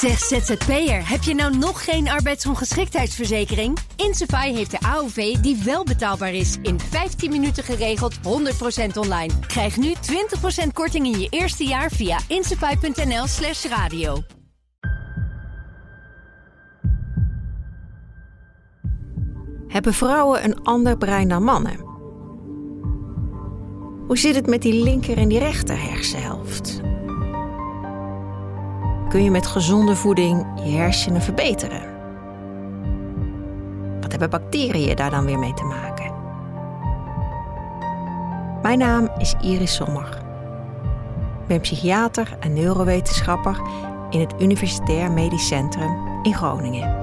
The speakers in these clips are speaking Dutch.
Zeg ZZP'er, heb je nou nog geen arbeidsongeschiktheidsverzekering? Insafai heeft de AOV die wel betaalbaar is. In 15 minuten geregeld, 100% online. Krijg nu 20% korting in je eerste jaar via insafai.nl/radio. Hebben vrouwen een ander brein dan mannen? Hoe zit het met die linker en die rechter hersenhelft? Kun je met gezonde voeding je hersenen verbeteren? Wat hebben bacteriën daar dan weer mee te maken? Mijn naam is Iris Sommer. Ik ben psychiater en neurowetenschapper in het Universitair Medisch Centrum in Groningen.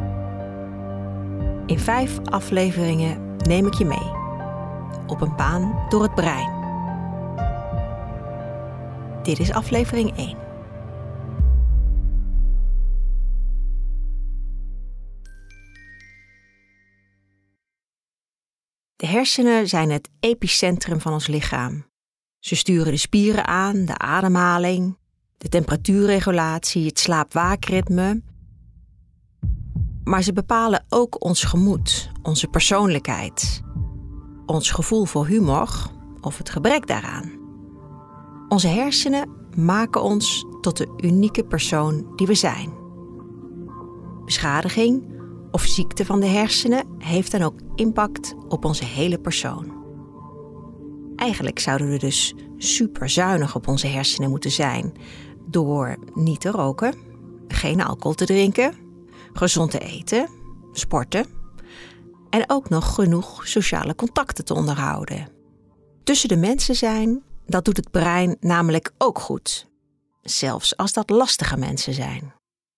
In 5 afleveringen neem ik je mee op een baan door het brein. Dit is aflevering 1. De hersenen zijn het epicentrum van ons lichaam. Ze sturen de spieren aan, de ademhaling, de temperatuurregulatie, het slaap-waakritme. Maar ze bepalen ook ons gemoed, onze persoonlijkheid, ons gevoel voor humor of het gebrek daaraan. Onze hersenen maken ons tot de unieke persoon die we zijn. Beschadiging of ziekte van de hersenen heeft dan ook impact op onze hele persoon. Eigenlijk zouden we dus super zuinig op onze hersenen moeten zijn door niet te roken, geen alcohol te drinken, gezond te eten, sporten en ook nog genoeg sociale contacten te onderhouden. Tussen de mensen zijn, dat doet het brein namelijk ook goed. Zelfs als dat lastige mensen zijn.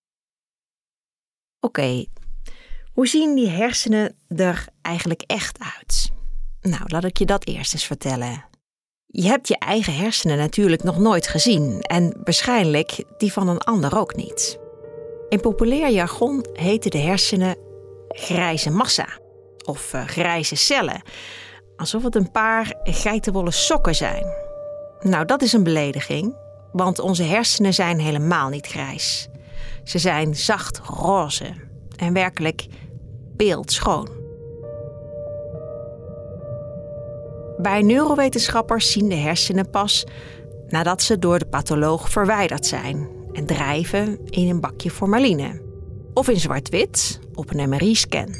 Oké, hoe zien die hersenen er eigenlijk echt uit? Nou, laat ik je dat eerst eens vertellen. Je hebt je eigen hersenen natuurlijk nog nooit gezien en waarschijnlijk die van een ander ook niet. In populair jargon heten de hersenen grijze massa of grijze cellen, alsof het een paar geitenwolle sokken zijn. Nou, dat is een belediging, want onze hersenen zijn helemaal niet grijs. Ze zijn zacht roze en werkelijk beeldschoon. Bij neurowetenschappers zien de hersenen pas nadat ze door de patholoog verwijderd zijn en drijven in een bakje formaline of in zwart-wit op een MRI-scan.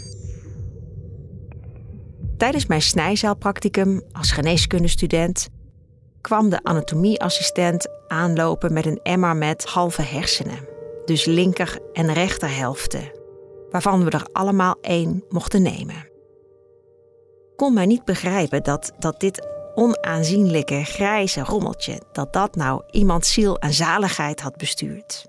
Tijdens mijn snijzaalpracticum als geneeskundestudent kwam de anatomieassistent aanlopen met een emmer met halve hersenen, dus linker- en rechterhelften, waarvan we er allemaal 1 mochten nemen. Ik kon mij niet begrijpen dat dit onaanzienlijke grijze rommeltje, dat nou iemands ziel en zaligheid had bestuurd.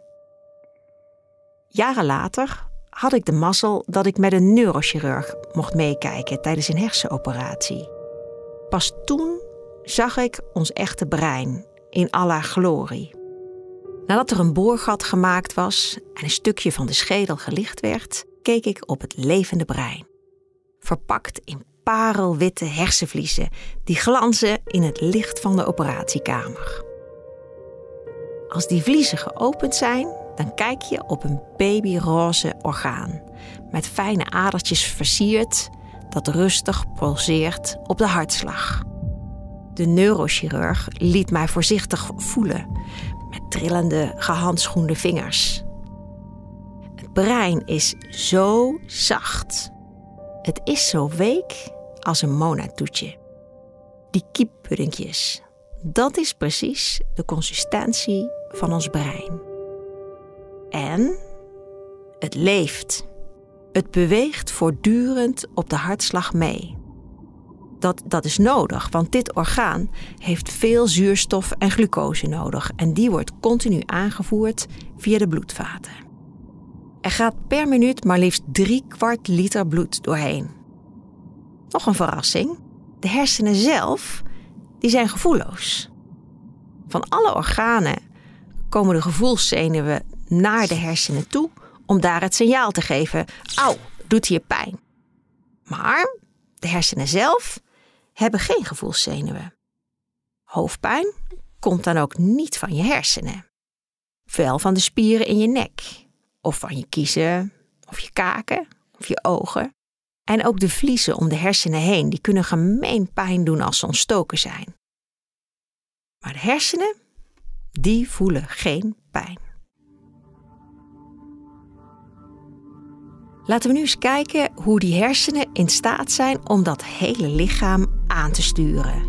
Jaren later had ik de mazzel dat ik met een neurochirurg mocht meekijken tijdens een hersenoperatie. Pas toen zag ik ons echte brein in alle glorie. Nadat er een boorgat gemaakt was en een stukje van de schedel gelicht werd, keek ik op het levende brein. Verpakt in parelwitte hersenvliezen die glanzen in het licht van de operatiekamer. Als die vliezen geopend zijn, dan kijk je op een babyroze orgaan met fijne adertjes versierd dat rustig pulseert op de hartslag. De neurochirurg liet mij voorzichtig voelen met trillende, gehandschoende vingers. Het brein is zo zacht. Het is zo week als een Mona-toetje. Die kieppuddingjes, dat is precies de consistentie van ons brein. En het leeft. Het beweegt voortdurend op de hartslag mee. Dat is nodig, want dit orgaan heeft veel zuurstof en glucose nodig en die wordt continu aangevoerd via de bloedvaten. Er gaat per minuut maar liefst 3/4 liter bloed doorheen. Nog een verrassing, de hersenen zelf, die zijn gevoelloos. Van alle organen komen de gevoelszenuwen naar de hersenen toe om daar het signaal te geven: auw, doet hier pijn. Maar de hersenen zelf hebben geen gevoelszenuwen. Hoofdpijn komt dan ook niet van je hersenen. Ofwel van de spieren in je nek, of van je kiezen, of je kaken, of je ogen. En ook de vliezen om de hersenen heen, die kunnen gemeen pijn doen als ze ontstoken zijn. Maar de hersenen, die voelen geen pijn. Laten we nu eens kijken hoe die hersenen in staat zijn om dat hele lichaam aan te sturen.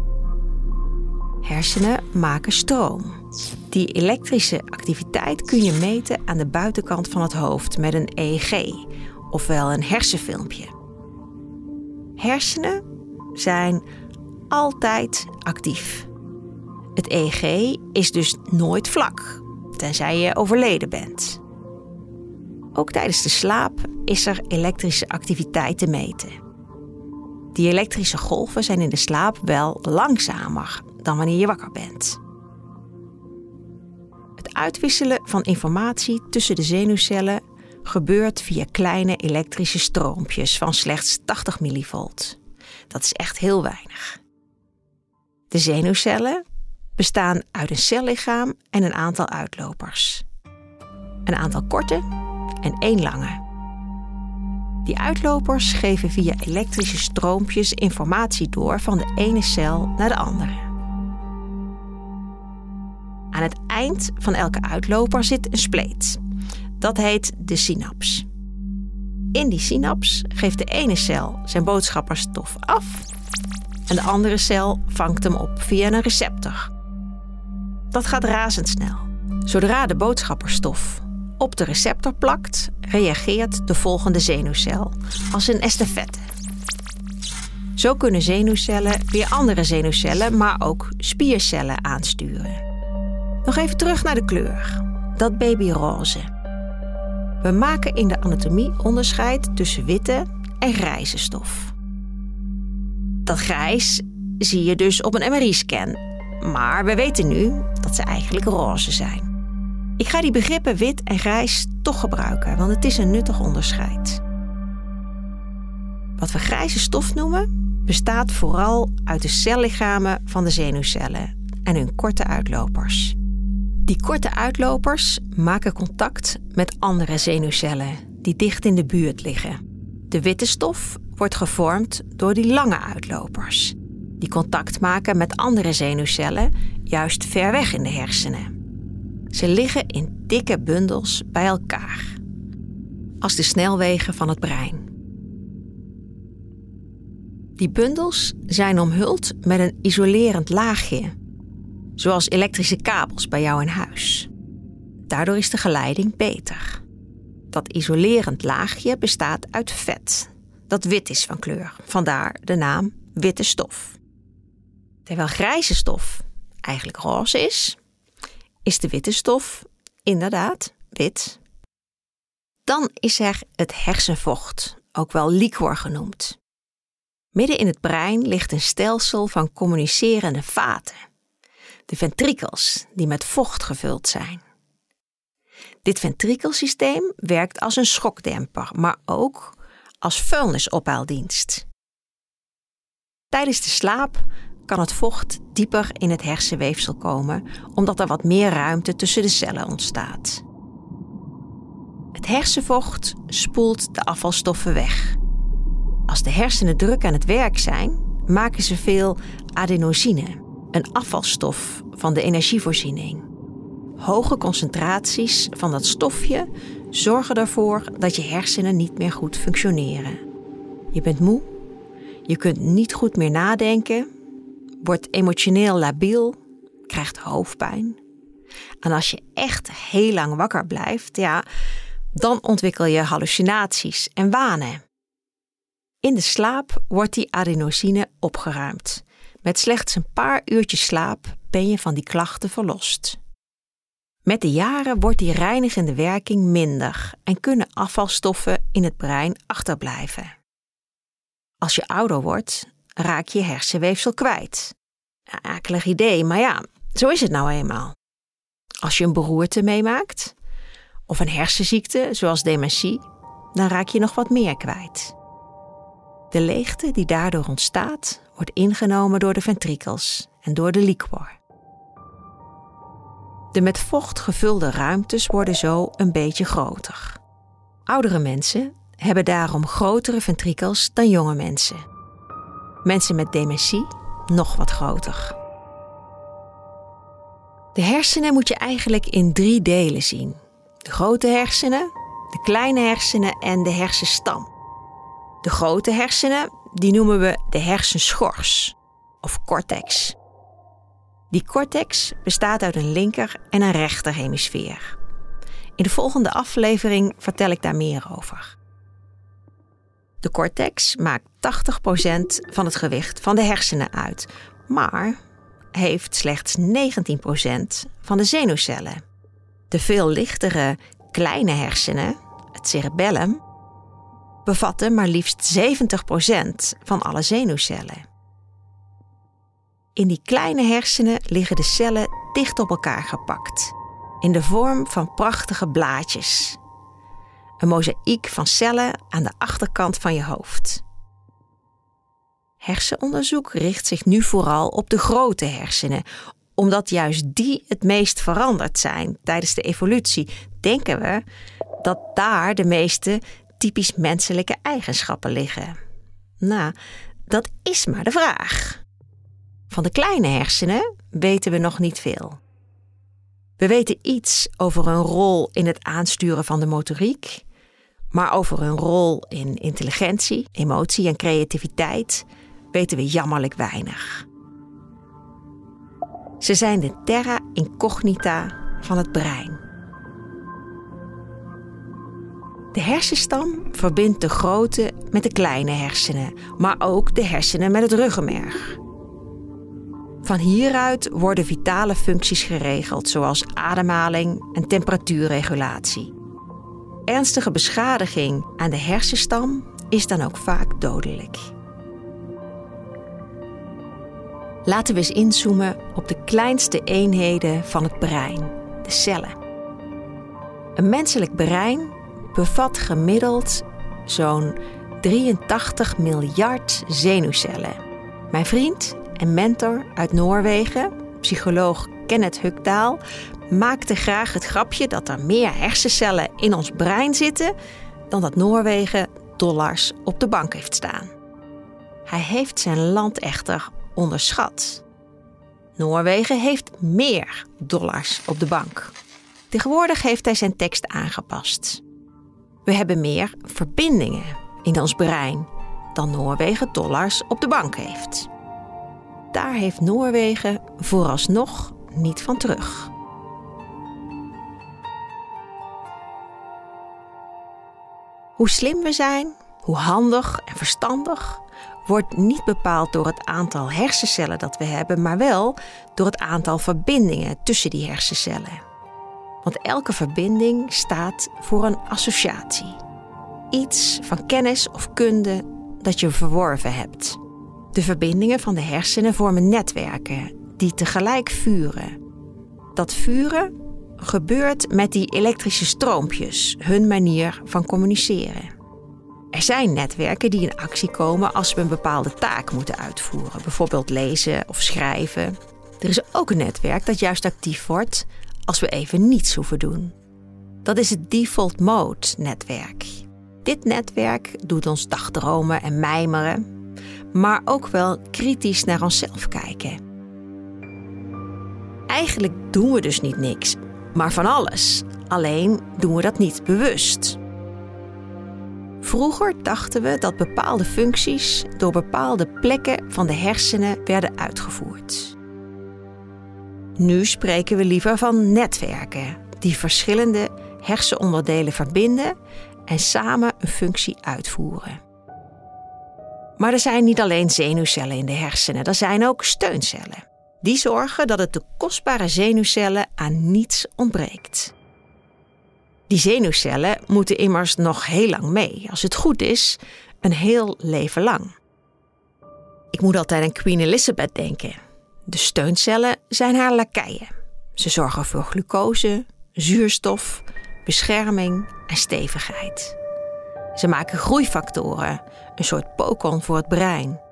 Hersenen maken stroom. Die elektrische activiteit kun je meten aan de buitenkant van het hoofd met een EEG, ofwel een hersenfilmpje. Hersenen zijn altijd actief. Het EEG is dus nooit vlak, tenzij je overleden bent. Ook tijdens de slaap is er elektrische activiteit te meten. Die elektrische golven zijn in de slaap wel langzamer dan wanneer je wakker bent. Het uitwisselen van informatie tussen de zenuwcellen gebeurt via kleine elektrische stroompjes van slechts 80 millivolt. Dat is echt heel weinig. De zenuwcellen bestaan uit een cellichaam en een aantal uitlopers. Een aantal korte en 1 lange. Die uitlopers geven via elektrische stroompjes informatie door van de ene cel naar de andere. Aan het eind van elke uitloper zit een spleet. Dat heet de synaps. In die synaps geeft de ene cel zijn boodschapperstof af en de andere cel vangt hem op via een receptor. Dat gaat razendsnel. Zodra de boodschapperstof op de receptor plakt, reageert de volgende zenuwcel als een estafette. Zo kunnen zenuwcellen weer andere zenuwcellen, maar ook spiercellen aansturen. Nog even terug naar de kleur. Dat babyroze. We maken in de anatomie onderscheid tussen witte en grijze stof. Dat grijs zie je dus op een MRI-scan. Maar we weten nu dat ze eigenlijk roze zijn. Ik ga die begrippen wit en grijs toch gebruiken, want het is een nuttig onderscheid. Wat we grijze stof noemen, bestaat vooral uit de cellichamen van de zenuwcellen en hun korte uitlopers. Die korte uitlopers maken contact met andere zenuwcellen die dicht in de buurt liggen. De witte stof wordt gevormd door die lange uitlopers, die contact maken met andere zenuwcellen juist ver weg in de hersenen. Ze liggen in dikke bundels bij elkaar, als de snelwegen van het brein. Die bundels zijn omhuld met een isolerend laagje, zoals elektrische kabels bij jou in huis. Daardoor is de geleiding beter. Dat isolerend laagje bestaat uit vet, dat wit is van kleur, vandaar de naam witte stof. Terwijl grijze stof eigenlijk roze is de witte stof inderdaad wit. Dan is er het hersenvocht, ook wel liquor genoemd. Midden in het brein ligt een stelsel van communicerende vaten. De ventrikels, die met vocht gevuld zijn. Dit ventrikelsysteem werkt als een schokdemper, maar ook als vuilnisophaaldienst. Tijdens de slaap kan het vocht dieper in het hersenweefsel komen, omdat er wat meer ruimte tussen de cellen ontstaat. Het hersenvocht spoelt de afvalstoffen weg. Als de hersenen druk aan het werk zijn, maken ze veel adenosine, een afvalstof van de energievoorziening. Hoge concentraties van dat stofje zorgen ervoor dat je hersenen niet meer goed functioneren. Je bent moe, je kunt niet goed meer nadenken, wordt emotioneel labiel, krijgt hoofdpijn. En als je echt heel lang wakker blijft, dan ontwikkel je hallucinaties en wanen. In de slaap wordt die adenosine opgeruimd. Met slechts een paar uurtjes slaap ben je van die klachten verlost. Met de jaren wordt die reinigende werking minder en kunnen afvalstoffen in het brein achterblijven. Als je ouder wordt, raak je hersenweefsel kwijt. Akelig idee, maar zo is het nou eenmaal. Als je een beroerte meemaakt, of een hersenziekte zoals dementie, dan raak je nog wat meer kwijt. De leegte die daardoor ontstaat, wordt ingenomen door de ventrikels en door de liquor. De met vocht gevulde ruimtes worden zo een beetje groter. Oudere mensen hebben daarom grotere ventrikels dan jonge mensen. Mensen met dementie nog wat groter. De hersenen moet je eigenlijk in 3 delen zien. De grote hersenen, de kleine hersenen en de hersenstam. De grote hersenen, die noemen we de hersenschors of cortex. Die cortex bestaat uit een linker en een rechter hemisfeer. In de volgende aflevering vertel ik daar meer over. De cortex maakt 80% van het gewicht van de hersenen uit, maar heeft slechts 19% van de zenuwcellen. De veel lichtere kleine hersenen, het cerebellum, bevatten maar liefst 70% van alle zenuwcellen. In die kleine hersenen liggen de cellen dicht op elkaar gepakt, in de vorm van prachtige blaadjes. Een mozaïek van cellen aan de achterkant van je hoofd. Hersenonderzoek richt zich nu vooral op de grote hersenen, omdat juist die het meest veranderd zijn tijdens de evolutie. Denken we dat daar de meeste typisch menselijke eigenschappen liggen. Nou, dat is maar de vraag. Van de kleine hersenen weten we nog niet veel. We weten iets over hun rol in het aansturen van de motoriek, maar over hun rol in intelligentie, emotie en creativiteit weten we jammerlijk weinig. Ze zijn de terra incognita van het brein. De hersenstam verbindt de grote met de kleine hersenen, maar ook de hersenen met het ruggenmerg. Van hieruit worden vitale functies geregeld, zoals ademhaling en temperatuurregulatie. Ernstige beschadiging aan de hersenstam is dan ook vaak dodelijk. Laten we eens inzoomen op de kleinste eenheden van het brein, de cellen. Een menselijk brein bevat gemiddeld zo'n 83 miljard zenuwcellen. Mijn vriend en mentor uit Noorwegen, psycholoog Kenneth Hukdaal, maakte graag het grapje dat er meer hersencellen in ons brein zitten dan dat Noorwegen dollars op de bank heeft staan. Hij heeft zijn land echter onderschat. Noorwegen heeft meer dollars op de bank. Tegenwoordig heeft hij zijn tekst aangepast. We hebben meer verbindingen in ons brein dan Noorwegen dollars op de bank heeft. Daar heeft Noorwegen vooralsnog niet van terug. Hoe slim we zijn, hoe handig en verstandig, wordt niet bepaald door het aantal hersencellen dat we hebben, maar wel door het aantal verbindingen tussen die hersencellen. Want elke verbinding staat voor een associatie. Iets van kennis of kunde dat je verworven hebt. De verbindingen van de hersenen vormen netwerken die tegelijk vuren. Dat vuren gebeurt met die elektrische stroompjes, hun manier van communiceren. Er zijn netwerken die in actie komen als we een bepaalde taak moeten uitvoeren, bijvoorbeeld lezen of schrijven. Er is ook een netwerk dat juist actief wordt als we even niets hoeven doen. Dat is het default mode netwerk. Dit netwerk doet ons dagdromen en mijmeren, maar ook wel kritisch naar onszelf kijken. Eigenlijk doen we dus niet niks, maar van alles. Alleen doen we dat niet bewust. Vroeger dachten we dat bepaalde functies door bepaalde plekken van de hersenen werden uitgevoerd. Nu spreken we liever van netwerken die verschillende hersenonderdelen verbinden en samen een functie uitvoeren. Maar er zijn niet alleen zenuwcellen in de hersenen, er zijn ook steuncellen. Die zorgen dat het de kostbare zenuwcellen aan niets ontbreekt. Die zenuwcellen moeten immers nog heel lang mee. Als het goed is, een heel leven lang. Ik moet altijd aan Queen Elizabeth denken. De steuncellen zijn haar lakeien. Ze zorgen voor glucose, zuurstof, bescherming en stevigheid. Ze maken groeifactoren, een soort pokon voor het brein.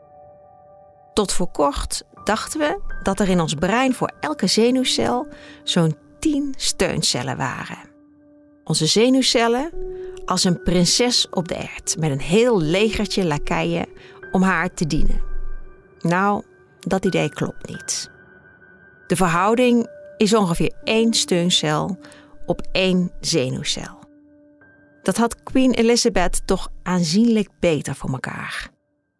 Tot voor kort dachten we dat er in ons brein voor elke zenuwcel zo'n 10 steuncellen waren. Onze zenuwcellen als een prinses op de ert met een heel legertje lakeien om haar te dienen. Nou, dat idee klopt niet. De verhouding is ongeveer 1 steuncel op 1 zenuwcel. Dat had Queen Elizabeth toch aanzienlijk beter voor elkaar.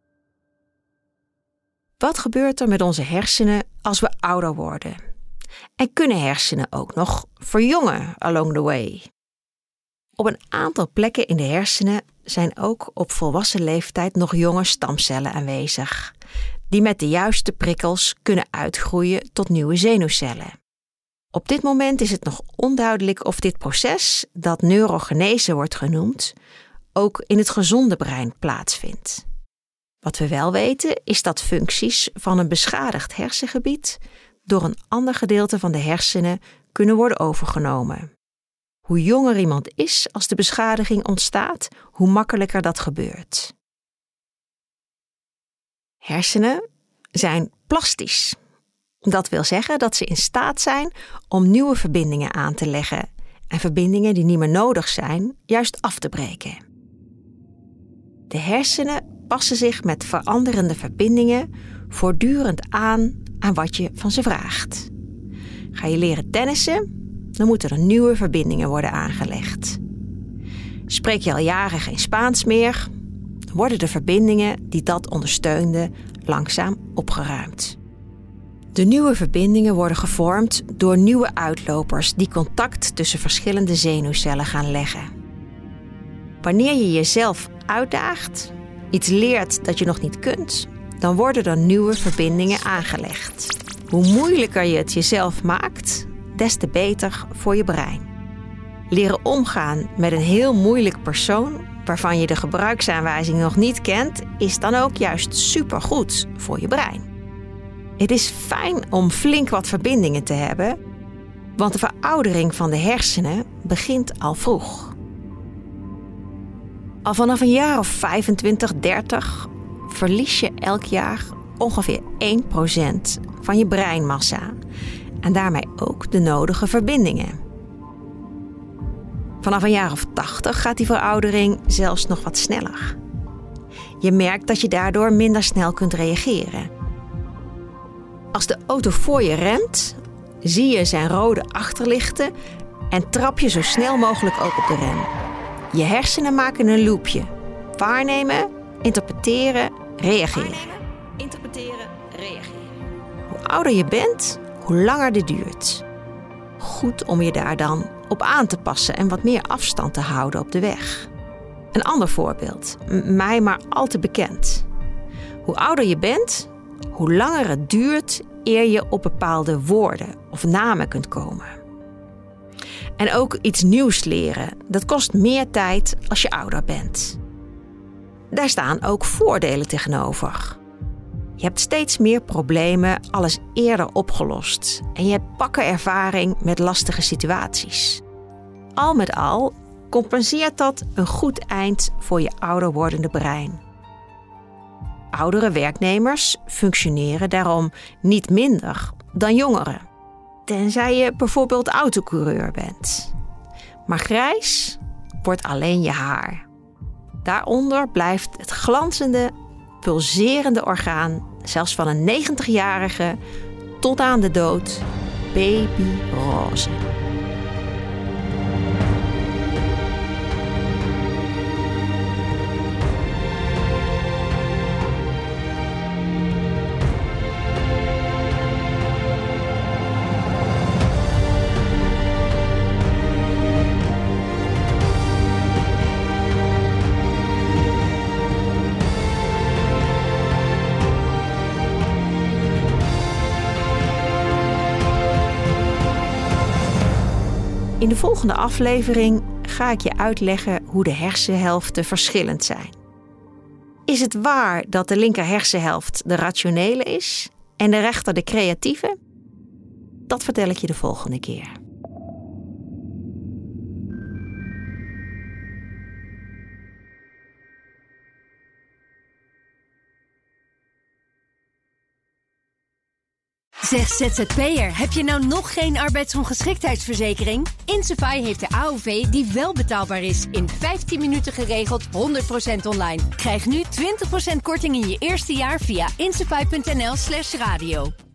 Wat gebeurt er met onze hersenen als we ouder worden? En kunnen hersenen ook nog verjongen along the way? Op een aantal plekken in de hersenen zijn ook op volwassen leeftijd nog jonge stamcellen aanwezig, die met de juiste prikkels kunnen uitgroeien tot nieuwe zenuwcellen. Op dit moment is het nog onduidelijk of dit proces, dat neurogenese wordt genoemd, ook in het gezonde brein plaatsvindt. Wat we wel weten is dat functies van een beschadigd hersengebied door een ander gedeelte van de hersenen kunnen worden overgenomen. Hoe jonger iemand is als de beschadiging ontstaat, hoe makkelijker dat gebeurt. Hersenen zijn plastisch. Dat wil zeggen dat ze in staat zijn om nieuwe verbindingen aan te leggen en verbindingen die niet meer nodig zijn, juist af te breken. De hersenen passen zich met veranderende verbindingen voortdurend aan wat je van ze vraagt. Ga je leren tennissen, dan moeten er nieuwe verbindingen worden aangelegd. Spreek je al jaren geen Spaans meer, dan worden de verbindingen die dat ondersteunden langzaam opgeruimd. De nieuwe verbindingen worden gevormd door nieuwe uitlopers die contact tussen verschillende zenuwcellen gaan leggen. Wanneer je jezelf uitdaagt, iets leert dat je nog niet kunt, dan worden er nieuwe verbindingen aangelegd. Hoe moeilijker je het jezelf maakt, des te beter voor je brein. Leren omgaan met een heel moeilijk persoon waarvan je de gebruiksaanwijzing nog niet kent, is dan ook juist supergoed voor je brein. Het is fijn om flink wat verbindingen te hebben, want de veroudering van de hersenen begint al vroeg. Al vanaf een jaar of 25, 30 verlies je elk jaar ongeveer 1% van je breinmassa en daarmee ook de nodige verbindingen. Vanaf een jaar of 80 gaat die veroudering zelfs nog wat sneller. Je merkt dat je daardoor minder snel kunt reageren. Als de auto voor je remt, zie je zijn rode achterlichten en trap je zo snel mogelijk ook op de rem. Je hersenen maken een loopje. Waarnemen, interpreteren, reageren. Hoe ouder je bent, hoe langer dit duurt. Goed om je daar dan op aan te passen en wat meer afstand te houden op de weg. Een ander voorbeeld, mij maar al te bekend. Hoe ouder je bent, hoe langer het duurt eer je op bepaalde woorden of namen kunt komen. En ook iets nieuws leren, dat kost meer tijd als je ouder bent. Daar staan ook voordelen tegenover. Je hebt steeds meer problemen alles eerder opgelost en je hebt pakken ervaring met lastige situaties. Al met al compenseert dat een goed eind voor je ouder wordende brein. Oudere werknemers functioneren daarom niet minder dan jongeren. Tenzij je bijvoorbeeld autocoureur bent. Maar grijs wordt alleen je haar. Daaronder blijft het glanzende, pulserende orgaan, zelfs van een 90-jarige tot aan de dood, babyroze. In de volgende aflevering ga ik je uitleggen hoe de hersenhelften verschillend zijn. Is het waar dat de linker hersenhelft de rationele is en de rechter de creatieve? Dat vertel ik je de volgende keer. Zeg ZZP'er, heb je nou nog geen arbeidsongeschiktheidsverzekering? Insafai heeft de AOV die wel betaalbaar is. In 15 minuten geregeld, 100% online. Krijg nu 20% korting in je eerste jaar via insafai.nl/radio.